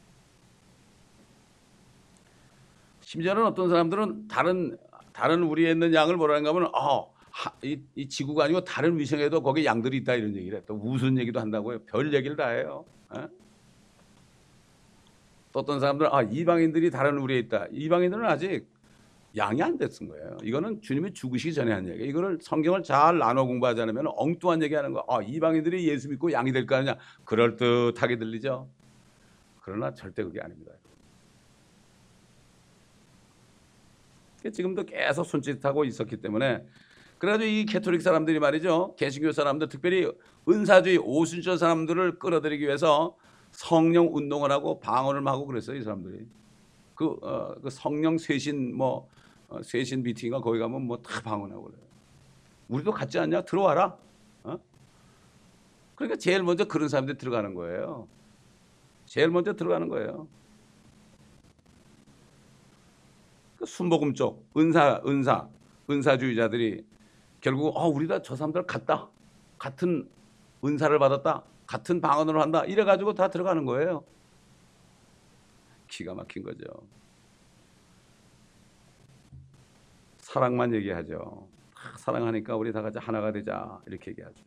심지어는 어떤 사람들은 다른 우리에 있는 양을 뭐라는가 하면 이 지구가 아니고 다른 위성에도 거기 양들이 있다 이런 얘기를 해. 또 무슨 얘기도 한다고요. 별 얘기를 다 해요. 또 어떤 사람들은 이방인들이 다른 우리에 있다. 이방인들은 아직 양이 안 됐은 거예요. 이거는 주님이 죽으시기 전에 한 얘기예요. 이거를 성경을 잘 나눠 공부하지 않으면 엉뚱한 얘기하는 거. 이방인들이 예수 믿고 양이 될 거 아니냐. 그럴듯하게 들리죠. 그러나 절대 그게 아닙니다. 지금도 계속 손짓하고 있었기 때문에 그래가지고 이 캐토릭 사람들이 말이죠. 개신교 사람들 특별히 은사주의 오순절 사람들을 끌어들이기 위해서 성령 운동을 하고 방언을 하고 그랬어요. 이 사람들이. 그 성령 쇄신 쇄신 미팅인가 거기 가면 뭐 다 방언하고 그래요. 우리도 같지 않냐? 들어와라. 그러니까 제일 먼저 그런 사람들이 들어가는 거예요. 제일 먼저 들어가는 거예요. 그 순복음 쪽 은사주의자들이 결국 우리 다 저 사람들 같다. 같은 은사를 받았다. 같은 방언을 한다. 이래가지고 다 들어가는 거예요. 기가 막힌 거죠. 사랑만 얘기하죠. 사랑하니까 우리 다 같이 하나가 되자 이렇게 얘기하죠.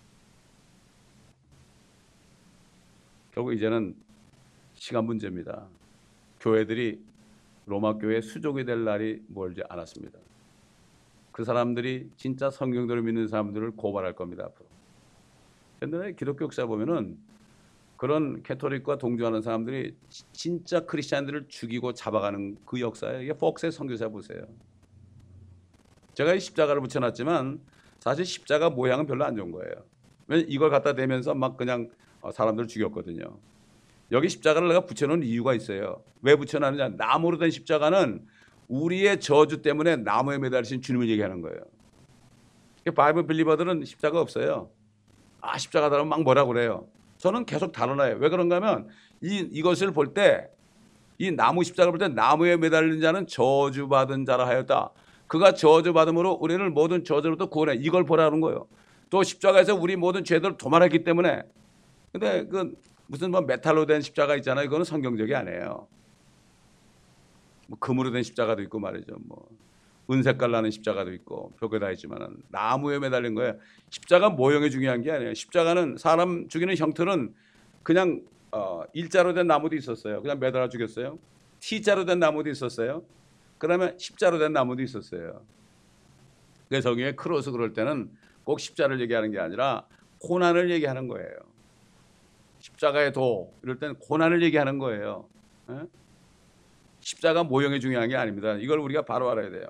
결국 이제는 시간 문제입니다. 교회들이 로마 교회 수족이 될 날이 멀지 않았습니다. 그 사람들이 진짜 성경대로 믿는 사람들을 고발할 겁니다. 앞으로. 옛날에 기독교 역사 보면은 그런 캐토릭과 동조하는 사람들이 진짜 크리스찬들을 죽이고 잡아가는 그 역사예요. 이게 폭스의 선교사 보세요. 제가 이 십자가를 붙여놨지만 사실 십자가 모양은 별로 안 좋은 거예요. 왜냐면 이걸 갖다 대면서 막 그냥 사람들을 죽였거든요. 여기 십자가를 내가 붙여놓은 이유가 있어요. 왜 붙여놨느냐. 나무로 된 십자가는 우리의 저주 때문에 나무에 매달리신 주님을 얘기하는 거예요. 바이블 빌리버들은 십자가 없어요. 십자가다라면 막 뭐라 그래요. 저는 계속 다뤄놔요. 왜 그런가 하면 이것을 볼 때 이 나무 십자가를 볼 때 나무에 매달린 자는 저주받은 자라 하였다. 그가 저주받음으로 우리를 모든 저주로부터 구원해. 이걸 보라는 거예요. 또 십자가에서 우리 모든 죄들을 도말했기 때문에. 근데 그 무슨 뭐 메탈로 된 십자가 있잖아요. 이거는 성경적이 아니에요. 뭐 금으로 된 십자가도 있고 말이죠. 뭐 은색깔 나는 십자가도 있고 벽에 다 있지만은 나무에 매달린 거예요. 십자가 모형이 중요한 게 아니에요. 십자가는 사람 죽이는 형틀은 그냥 일자로 된 나무도 있었어요. 그냥 매달아 죽였어요. T자로 된 나무도 있었어요. 그다음에 십자로 된 나무도 있었어요. 그래서 성경에 크로스 그럴 때는 꼭 십자를 얘기하는 게 아니라 고난을 얘기하는 거예요. 십자가의 도 이럴 때는 고난을 얘기하는 거예요. 에? 십자가 모형이 중요한 게 아닙니다. 이걸 우리가 바로 알아야 돼요.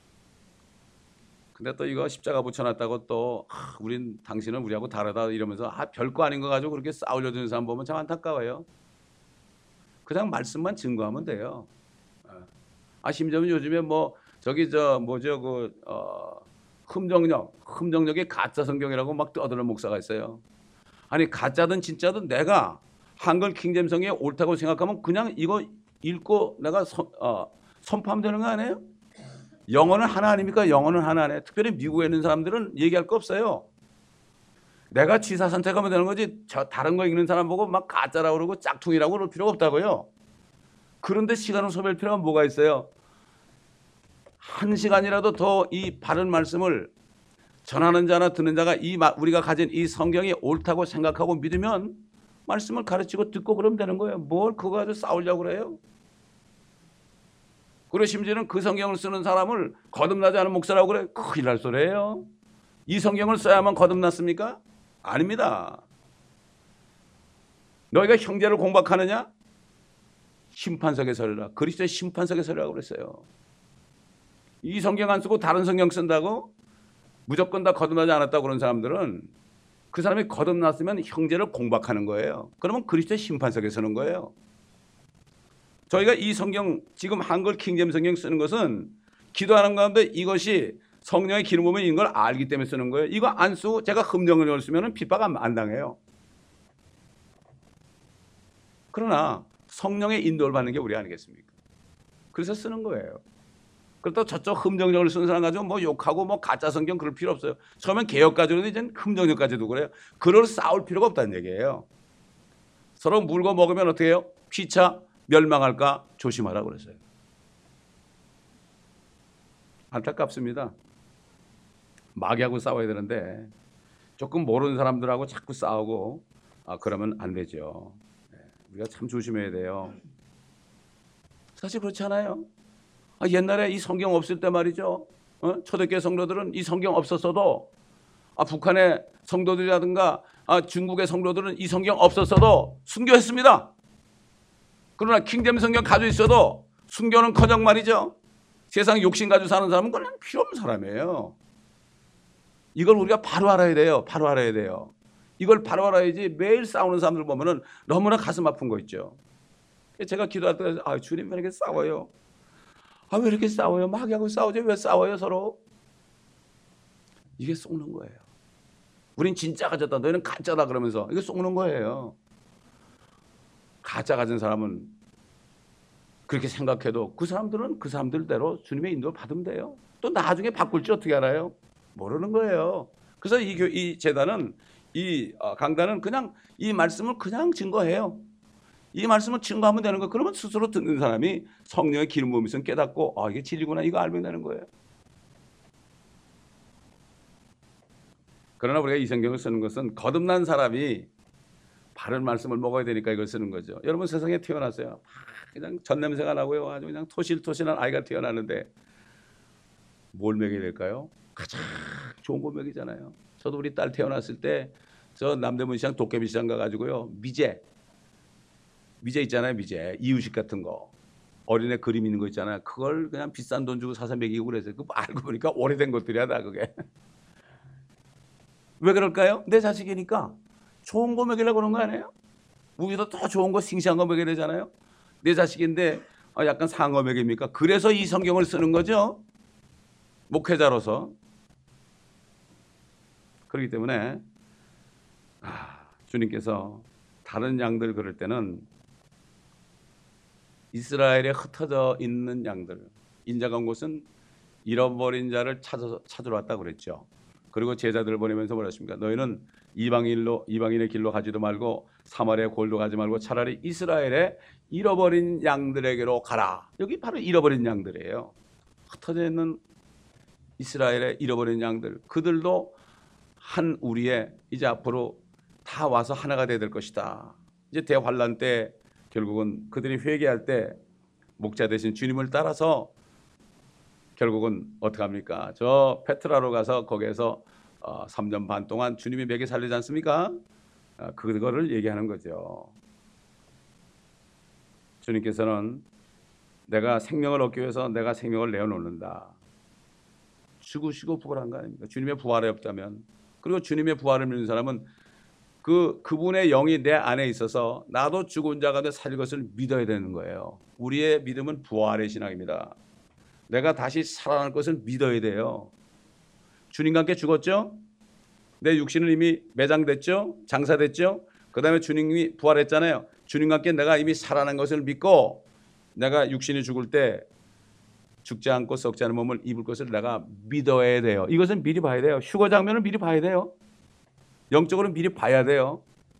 근데 또 이거 십자가 붙여놨다고 또 우린 당신은 우리하고 다르다 이러면서 별거 아닌 거 가지고 그렇게 싸우려 드는 사람 보면 참 안타까워요. 그냥 말씀만 증거하면 돼요. 심지어는 요즘에 뭐 저기 저 뭐죠 그 흠정역의 가짜 성경이라고 막 떠드는 목사가 있어요. 아니 가짜든 진짜든 내가 한글 킹제임스 성경이 옳다고 생각하면 그냥 이거 읽고 내가 선포하면 되는 거 아니에요? 영어는 하나 아닙니까? 영어는 하나네. 특별히 미국에 있는 사람들은 얘기할 거 없어요. 내가 지사 선택하면 되는 거지 저 다른 거 읽는 사람 보고 막 가짜라고 그러고 짝퉁이라고 그럴 필요가 없다고요. 그런데 시간을 소비할 필요가 뭐가 있어요? 1시간이라도 더 이 바른 말씀을 전하는 자나 듣는 자가 우리가 가진 이 성경이 옳다고 생각하고 믿으면 말씀을 가르치고 듣고 그러면 되는 거예요. 뭘 그거 가지고 싸우려고 그래요? 그리고 심지어는 그 성경을 쓰는 사람을 거듭나지 않은 목사라고 그래. 큰일 날 소리예요. 이 성경을 써야만 거듭났습니까? 아닙니다. 너희가 형제를 공박하느냐? 심판석에 서리라. 그리스도의 심판석에 서리라고 그랬어요. 이 성경 안 쓰고 다른 성경 쓴다고 무조건 다 거듭나지 않았다고 그런 사람들은 그 사람이 거듭났으면 형제를 공박하는 거예요. 그러면 그리스도의 심판석에 서는 거예요. 저희가 이 성경 지금 한글 킹제임스 성경 쓰는 것은 기도하는 가운데 이것이 성령의 기름 부음이 있는 걸 알기 때문에 쓰는 거예요. 이거 안 쓰고 제가 흠정을 쓰면 핍박 안 당해요. 그러나 성령의 인도를 받는 게 우리 아니겠습니까? 그래서 쓰는 거예요. 그렇다고 저쪽 흠정력을 쓰는 사람 가지고 뭐 욕하고 뭐 가짜 성경 그럴 필요 없어요. 처음엔 개혁 가지고는 이제 흠정력까지도 그래요. 그걸 싸울 필요가 없다는 얘기예요. 서로 물고 먹으면 어떻게 해요? 피차 멸망할까 조심하라고 그랬어요. 안타깝습니다. 마귀하고 싸워야 되는데 조금 모르는 사람들하고 자꾸 싸우고 그러면 안 되죠. 우리가 참 조심해야 돼요. 사실 그렇지 않아요? 옛날에 이 성경 없을 때 말이죠. 초대교회 성도들은 이 성경 없었어도 북한의 성도들이라든가 중국의 성도들은 이 성경 없었어도 순교했습니다. 그러나 킹제임스 성경 가지고 있어도 순교는커녕 말이죠. 세상 욕심 가지고 사는 사람은 그냥 필요 없는 사람이에요. 이걸 우리가 바로 알아야 돼요. 바로 알아야 돼요. 이걸 바로 알아야지 매일 싸우는 사람들 보면은 너무나 가슴 아픈 거 있죠. 제가 기도할 때 주님 왜 이렇게 싸워요? 왜 이렇게 싸워요? 마귀하고 싸우죠. 왜 싸워요 서로? 이게 속는 거예요. 우린 진짜 가졌다. 너희는 가짜다 그러면서 이게 속는 거예요. 가짜 가진 사람은 그렇게 생각해도 그 사람들은 그 사람들대로 주님의 인도를 받으면 돼요. 또 나중에 바꿀지 어떻게 알아요? 모르는 거예요. 그래서 이 재단은 이 강단은 그냥 이 말씀을 그냥 증거해요. 이 말씀을 증거하면 되는 거예요. 그러면 스스로 듣는 사람이 성령의 기름 부음이 있으면 깨닫고 이게 진리구나 이거 알면 되는 거예요. 그러나 우리가 이 성경을 쓰는 것은 거듭난 사람이 바른 말씀을 먹어야 되니까 이걸 쓰는 거죠. 여러분 세상에 태어났어요. 그냥 젖냄새가 나고요. 아주 그냥 토실토실한 아이가 태어나는데 뭘 먹여야 될까요? 가장 좋은 거 먹이잖아요. 저도 우리 딸 태어났을 때 저 남대문 시장 도깨비 시장 가가지고요. 미제 있잖아요. 미제 이유식 같은 거 어린애 그림 있는 거 있잖아요. 그걸 그냥 비싼 돈 주고 사서 먹이고 그랬어요. 그거 알고 보니까 오래된 것들이야 다 그게. 왜 그럴까요? 내 자식이니까 좋은 거 먹이려고 그런 거 아니에요? 우리도 더 좋은 거 싱싱한 거 먹여야 되잖아요. 내 자식인데 약간 상어 먹입니까? 그래서 이 성경을 쓰는 거죠. 목회자로서. 그렇기 때문에 주님께서 다른 양들 그럴 때는 이스라엘에 흩어져 있는 양들, 인자가 온 곳은 잃어버린 자를 찾으러 왔다고 그랬죠. 그리고 제자들을 보내면서 뭐라 했습니까? 너희는 이방인의 길로 가지도 말고 사마리아 골도 가지 말고 차라리 이스라엘의 잃어버린 양들에게로 가라. 여기 바로 잃어버린 양들이에요. 흩어져 있는 이스라엘의 잃어버린 양들, 그들도 한 우리의 이제 앞으로 다 와서 하나가 되어야 될 것이다. 이제 대환란 때 결국은 그들이 회개할 때 목자 대신 주님을 따라서 결국은 어떻게 합니까? 저 페트라로 가서 거기에서 3년 반 동안 주님이 먹여 살리지 않습니까? 그거를 얘기하는 거죠. 주님께서는 내가 생명을 얻기 위해서 내가 생명을 내어놓는다. 죽으시고 부활한 거 아닙니까? 주님의 부활이 없다면, 그리고 주님의 부활을 믿는 사람은 그분의 영이 내 안에 있어서 나도 죽은 자 가운데 살릴 것을 믿어야 되는 거예요. 우리의 믿음은 부활의 신앙입니다. 내가 다시 살아날 것을 믿어야 돼요. 주님과 함께 죽었죠? 내 육신은 이미 매장됐죠? 장사됐죠? 그 다음에 주님이 부활했잖아요. 주님과 함께 내가 이미 살아난 것을 믿고 내가 육신이 죽을 때 죽지 않고 썩지 않은 몸을 입을 것을 내가 믿어야 돼요. 이것은 미리 봐야 돼요. 휴거 장면을 미리 봐야 돼요. 영적으로 미리 봐야 돼요.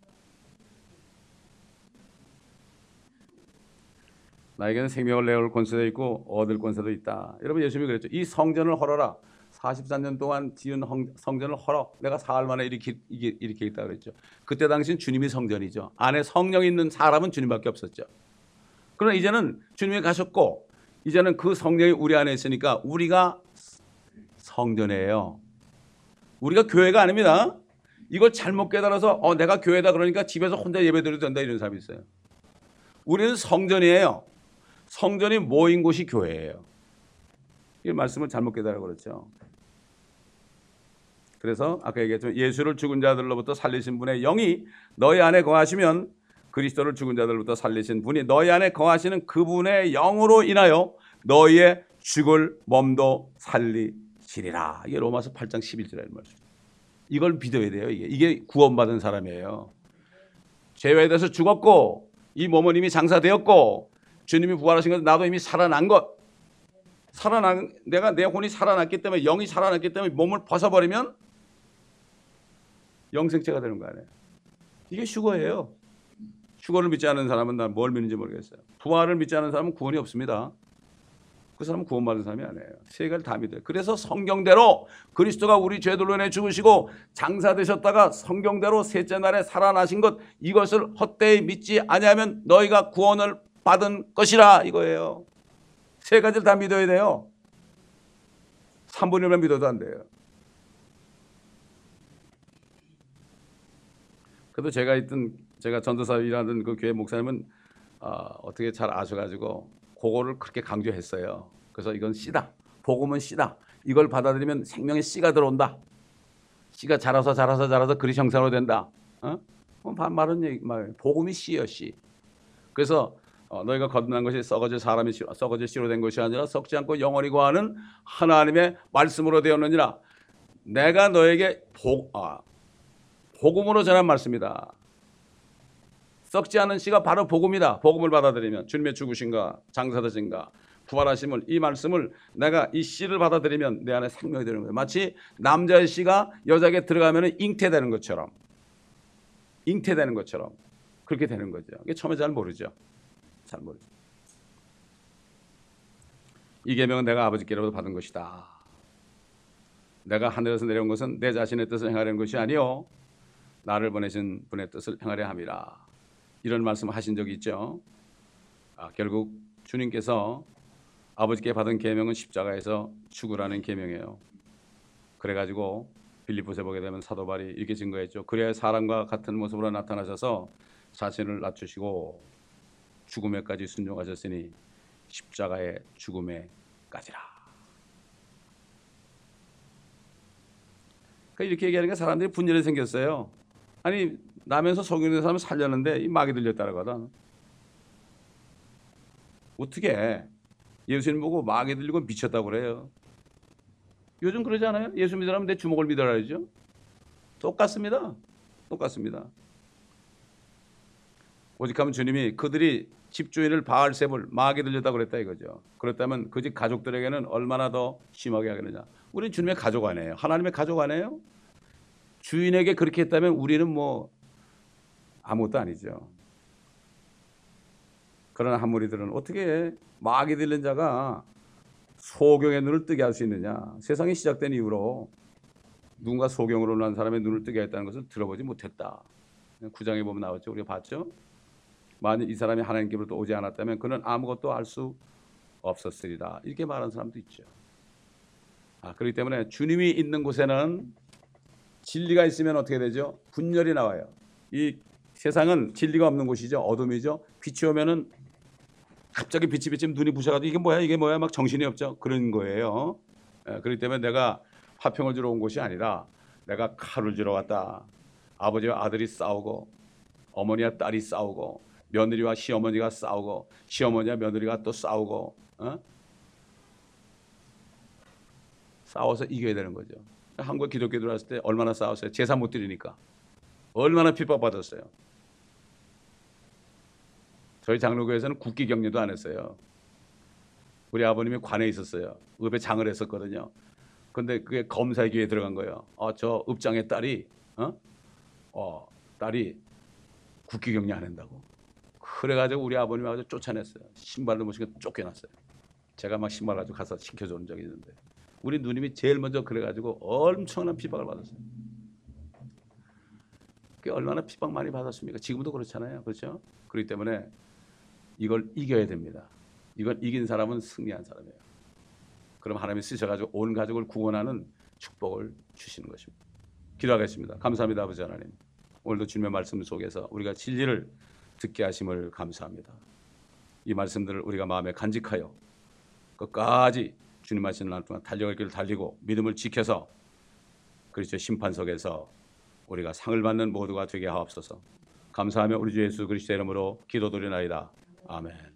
나에게는 생명을 내어올 권세도 있고 얻을 권세도 있다. 여러분, 예수님이 그랬죠. 이 성전을 헐어라. 43년 동안 지은 성전을 헐어. 내가 사흘 만에 일으키겠다 그랬죠. 그때 당시는 주님이 성전이죠. 안에 성령이 있는 사람은 주님밖에 없었죠. 그러나 이제는 주님이 가셨고 이제는 그 성령이 우리 안에 있으니까 우리가 성전이에요. 우리가 교회가 아닙니다. 이걸 잘못 깨달아서 내가 교회다 그러니까 집에서 혼자 예배드려도 된다 이런 사람이 있어요. 우리는 성전이에요. 성전이 모인 곳이 교회예요. 이 말씀을 잘못 깨달아 그렇죠. 그래서 아까 얘기했지만 예수를 죽은 자들로부터 살리신 분의 영이 너희 안에 거하시면 그리스도를 죽은 자들로부터 살리신 분이 너희 안에 거하시는 그분의 영으로 인하여 너희의 죽을 몸도 살리시리라. 이게 로마서 8장 11절의 말씀. 이걸 믿어야 돼요. 이게 구원받은 사람이에요. 죄에 대해서 죽었고 이 몸은 이미 장사되었고 주님이 부활하신 것 나도 이미 살아난 것. 내가 내 혼이 살아났기 때문에 영이 살아났기 때문에 몸을 벗어버리면 영생체가 되는 거 아니에요. 이게 휴거예요. 휴거를 믿지 않는 사람은 난 뭘 믿는지 모르겠어요. 부활을 믿지 않는 사람은 구원이 없습니다. 그 사람은 구원받은 사람이 아니에요. 세 가지를 다 믿어요. 그래서 성경대로 그리스도가 우리 죄들로 인해 죽으시고 장사되셨다가 성경대로 셋째 날에 살아나신 것, 이것을 헛되이 믿지 아니하면 너희가 구원을 받은 것이라 이거예요. 세 가지를 다 믿어야 돼요. 3분의 1만 믿어도 안 돼요. 그래도 제가 전도사 일하는 그 교회 목사님은 어떻게 잘 아셔가지고 그거를 그렇게 강조했어요. 그래서 이건 씨다. 복음은 씨다. 이걸 받아들이면 생명의 씨가 들어온다. 씨가 자라서 그리스도 형상으로 된다. 말은 얘기 말. 복음이 씨예요, 씨. 그래서 너희가 거듭난 것이 썩어질 사람이 썩어질 씨로 된 것이 아니라 썩지 않고 영원히 거하는 하나님의 말씀으로 되었느니라. 내가 너에게 복음으로 전한 말씀이다. 썩지 않은 씨가 바로 복음이다. 복음을 받아들이면 주님의 죽으신가 장사되신가 부활하심을, 이 말씀을 내가 이 씨를 받아들이면 내 안에 생명이 되는 거예요. 마치 남자의 씨가 여자에게 들어가면 잉태되는 것처럼 그렇게 되는 거죠. 이게 처음에 잘 모르죠. 이 계명은 내가 아버지께로부터 받은 것이다. 내가 하늘에서 내려온 것은 내 자신의 뜻을 행하려는 것이 아니요 나를 보내신 분의 뜻을 행하려 함이라. 이런 말씀을 하신 적이 있죠. 결국 주님께서 아버지께 받은 계명은 십자가에서 죽으라는 계명이에요. 그래가지고 빌립보서에 보게 되면 사도 바울이 이렇게 증거했죠. 그래야 사람과 같은 모습으로 나타나셔서 자신을 낮추시고 죽음에까지 순종하셨으니 십자가의 죽음에까지라. 그러니까 이렇게 얘기하니까 사람들이 분열이 생겼어요. 아니 나면서 속이는 사람을 살렸는데 이 마귀 들렸다고 하다. 어떻게 예수님 보고 마귀 들리고 미쳤다고 그래요. 요즘 그러지 않아요? 예수 믿으라면 내 주먹을 믿어라 그러죠. 똑같습니다. 오직하면 주님이 그들이 집주인을 바알세불 마귀 들렸다 그랬다 이거죠. 그렇다면 그 집 가족들에게는 얼마나 더 심하게 하겠느냐. 우리는 주님의 가족 아니에요. 하나님의 가족 아니에요. 주인에게 그렇게 했다면 우리는 뭐 아무것도 아니죠. 그러나 한 무리들은 어떻게 마귀 들린 자가 소경의 눈을 뜨게 할 수 있느냐. 세상이 시작된 이후로 누군가 소경으로 난 사람의 눈을 뜨게 했다는 것을 들어보지 못했다. 9장에 보면 나왔죠. 우리가 봤죠. 만약 이 사람이 하나님께로부터 오지 않았다면 그는 아무것도 알 수 없었으리라. 이렇게 말하는 사람도 있죠. 그렇기 때문에 주님이 있는 곳에는 진리가 있으면 어떻게 되죠? 분열이 나와요. 이 세상은 진리가 없는 곳이죠. 어둠이죠. 빛이 오면은 갑자기 빛이 비치면 눈이 부셔가지고 이게 뭐야 막 정신이 없죠. 그런 거예요. 그렇기 때문에 내가 화평을 주러 온 곳이 아니라 내가 칼을 주러 왔다. 아버지와 아들이 싸우고 어머니와 딸이 싸우고 며느리와 시어머니가 싸우고 시어머니와 며느리가 또 싸우고 싸워서 이겨야 되는 거죠. 한국 기독교 들어왔을 때 얼마나 싸웠어요. 제사 못 드리니까 얼마나 핍박받았어요. 저희 장로교에서는 국기 격려도 안 했어요. 우리 아버님이 관에 있었어요. 읍에 장을 했었거든요. 근데 그게 검사의 귀에 들어간 거예요. 저 읍장의 딸이 딸이 국기 격려 안 한다고. 그래가지고 우리 아버님이 아주 쫓아냈어요. 신발도 못 신고 쫓겨났어요. 제가 막 신발 가지고 가서 시켜주는 적이 있는데 우리 누님이 제일 먼저 그래가지고 엄청난 핍박을 받았어요. 그게 얼마나 핍박 많이 받았습니까? 지금도 그렇잖아요. 그렇죠? 그렇기 때문에 이걸 이겨야 됩니다. 이걸 이긴 사람은 승리한 사람이에요. 그럼 하나님이 쓰셔가지고 온 가족을 구원하는 축복을 주시는 것입니다. 기도하겠습니다. 감사합니다. 아버지 하나님. 오늘도 주님의 말씀 속에서 우리가 진리를 듣게 하심을 감사합니다. 이 말씀들을 우리가 마음에 간직하여 끝까지 주님 하시는 날 동안 달려갈 길을 달리고 믿음을 지켜서 그리스도의 심판석에서 우리가 상을 받는 모두가 되게 하옵소서. 감사하며 우리 주 예수 그리스도의 이름으로 기도드리나이다. 아멘.